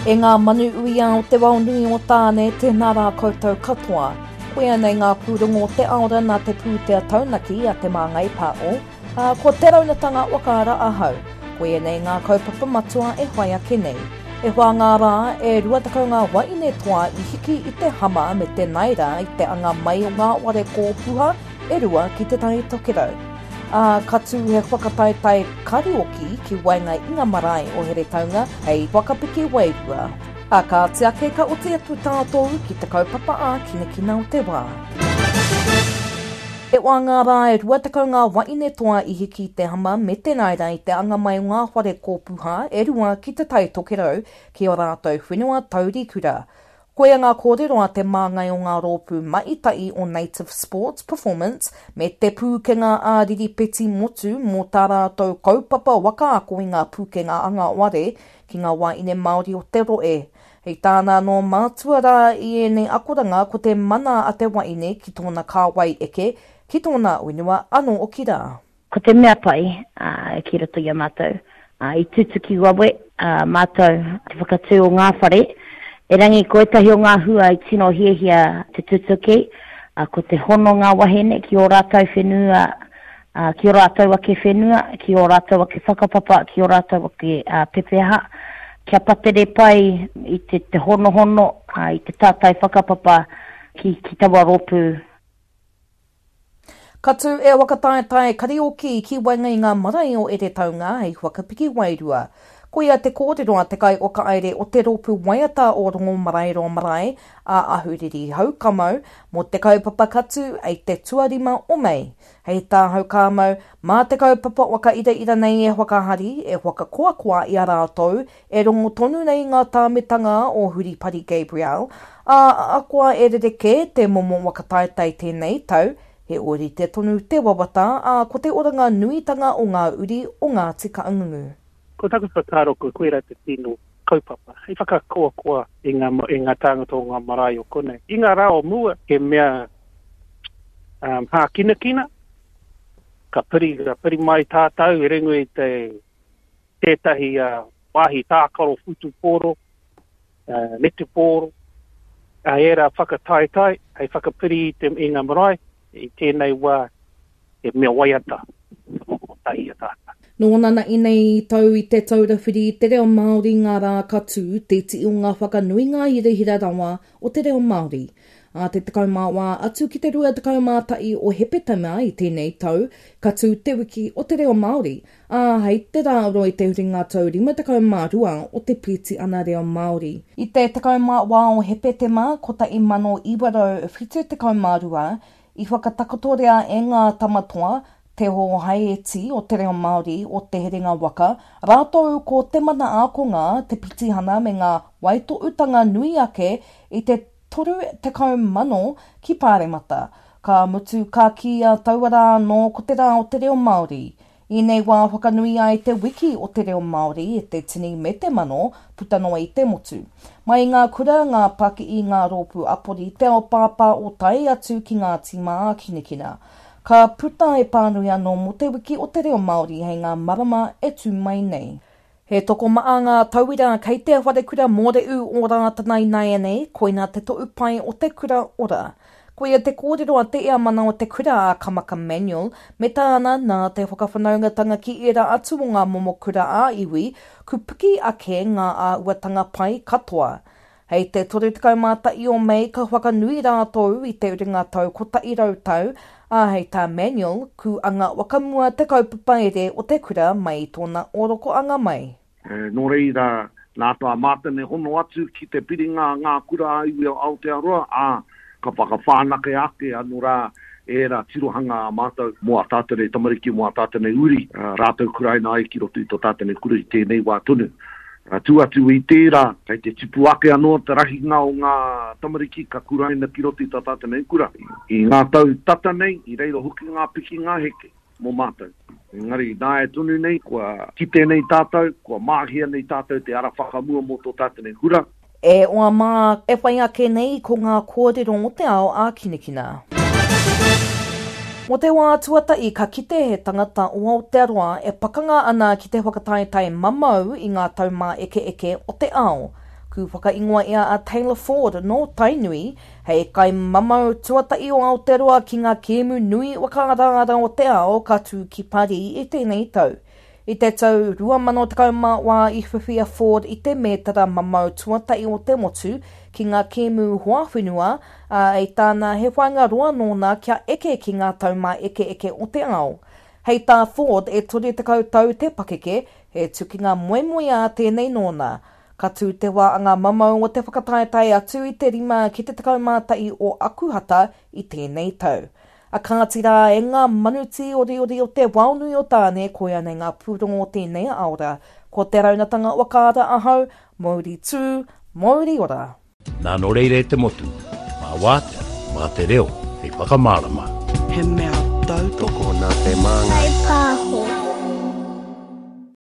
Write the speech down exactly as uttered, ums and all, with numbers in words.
E ngā manu uia o te waunui o tāne tēnā rā koutou katoa. Koea nei ngā pūrongo o te aora nā te pūtea taunaki a te māngai pāo. Uh, ko te raunatanga wakaara ahau. Koea nei ngā kaupapa matua e whai ake nei. E wha ngā rā e ruatakau ngā waine toa i hiki i te hama me te naira i te anga mai o ngā ware kōpuha e rua ki te tai tokerau. Uh, katu he whakataitai karioki ki wainga inga marae o here taunga hei wakapiki wairua. A ka te ake ka o te atu tātou ki te kaupapa a kina kina o te wā. E wā ngā rā e ruatakau ngā waine toa i hiki i te hama me te naira i te anga mai o ngā whare kōpuha e rua ki te tai tokerau ki o rātou whenua tauri kura. Koea ngā kōrero a te māngai o ngā rōpū maitai o Native Sports Performance me te pūkenga a riri peti motu mō tā rātou kaupapa waka ako i ngā pūkenga a ngā ware ki ngā waine Māori o te roe. Hei tāna no mātua rā i e nei akoranga ko te mana a te waine ki tōna kāwai eke ki tōna uinua anō o ki rā. Ko te mea pai uh, ki roto i a mātou. Uh, I tutuki wawe uh, mātou te whakatū o ngā whare. E rangi ko etahi o ngā hua i tino hiehia te tutuki, uh, ko te hono ngā wahene ki o rātou whenua, uh, ki o rātou wake whenua, ki o rātou wake whakapapa, ki o rātou wake uh, pepeha. Kia patere pai i te, te hono hono, uh, i te tātai whakapapa ki, ki tawa rōpū. Katu e wakataetai karioki ki wainga i ngā marae o ere taunga hei wakapiki wairua. Koia te kōrero a te kai o ka aere o te rōpū waiata o rongo marae ro marae a ahuriri hau kamau mo te kaupapa katu ai te tuarima o mei. Hei tā hau kāmau, mā te kaupapa waka ira ira nei e wakahari e waka koa koa i a rātou e rongo tonu nei ngā tāmetanga o Huripari Gabriel a akoa e rereke te momo wakataetai tēnei tau he ori te tonu te wawata a ko te oranga nuitanga o ngā uri o ngā tika angungu. Ko taku whakaro ko koera te tino kaupapa. Hei whakakoa koa i ngā, i ngā tangata o ngā marae o kone. I ngā rao mua, ke mea um, hā kina kina, ka piri, ka piri mai tātau, e rengu i te tētahi uh, wāhi tākaro futu pōro, uh, netu pōro, a era whakataitai, hei whakapiri i te i ngā marae, i tēnei wā, e mea waiata, o tai a tātau. Nō nana i nei tau i te taurawhiri te reo Māori ngā rā katu te ti o ngā whakanuinga i rehira rawa o te reo Māori. A te tekau māua atu ki te rua tekau mātai o hepetama i tēnei tau, katu te wiki o te reo Māori. A hei te rāro i te ringa tau rima tekau mārua o te piti ana reo Māori. I te tekau māua o hepetama ko ta i mano i waro whitu tekau mārua, i whakatakotorea e ngā tamatoa, te ho haieti o te reo Māori o te heringa waka, rātou ko te mana ākonga te pitihana me ngā waito utanga nui ake i te toru te kau mano ki Pāremata. Ka mutu ka kia tauara no ko te rā o te reo Māori. I nei wā whakanui ai te wiki o te reo Māori e te tini me te mano putanoa i te motu. Mai ngā kura ngā paki i ngā rōpū apori te o pāpā o tai atu ki ngā tima a kinekina. Ka puta e pānui anō mo te wiki o te reo Māori hei ngā marama e tū mai nei. He toko maa ngā tauira kei te whare kura mōre u o rātanai nei ane, koina te to'u pai o te kura ora. Koia te kōrero a te ea mana o te kura a Kamaka Manuel, me tāna nā te whakawhanaungatanga ki era atu o ngā momo kura a iwi, ku piki ake ngā a uatanga pai katoa. Hei te toru tekau māta i o mei ka whakanui rātou i te uringa tau ko ta i rautau, a hei tā Manuel ku anga wakamua te kaupapa ere o te kura mai tōna oroko anga mai. E, nō reira, nā tā mātene hono atu ki te piringa ngā kura a iwi o Aotearoa, a ka whakawhānake ake anu rā e rā tirohanga a mātou mua tātene tamariki, mua tātene uri, uh, rātou kuraina ai ki roto i tō tātene kura i tēnei wā tonu. Tu atu i tērā, kei te tipu ake anō te rahi ngā o ngā tamariki ka kuraina ki roti tā tātanei kura. I ngā tau tata nei, i reiro hoki ngā piki ngā heke, mō mātou. Engari, nā e tunu nei, kua kite nei tātou, kua māhia nei tātou te ara whakamua mō tō tātanei kura. E oa mā, e whai ake nei ko ngā kōrero o te ao a kinekina. Mo te wā tuata i ka kite he tangata o Aotearoa e pakanga ana ki te whakataetai mamau i ngā taumā eke eke o te ao. Ku whakaingoa ia a Taylor Ford no Tainui, hei kai mamau tuatai o Aotearoa ki ngā kēmu nui wakaaranga o te ao ka tū ki pari i tēnei tau. I te tau rua mano tekau mā wā i whiwhia Ford i te mētara mamau tuatai o te motu ki ngā kēmu hoawhenua a e tāna he whainga roa nōna kia eke ki ngā taumā eke eke o te ao. Hei tā Ford e tori tekau tau te pakeke, he tuki ngā moemoe a tēnei nōna. Ka tū te wā a ngā mamau o te whakataetai atu i te rima ki te tekau mātai o akuhata i tēnei tau. A kātira e ngā manuti ori ori o te waunui o tāne koia nei ngā pūrongo o tēnei aora. Ko te raunatanga wakaara ahau, mauri tū, mauri ora. Nā no reire te motu, mā wātea, mā te reo, hei whakamārama. He mea tau toko nā te manga. Hei pāho.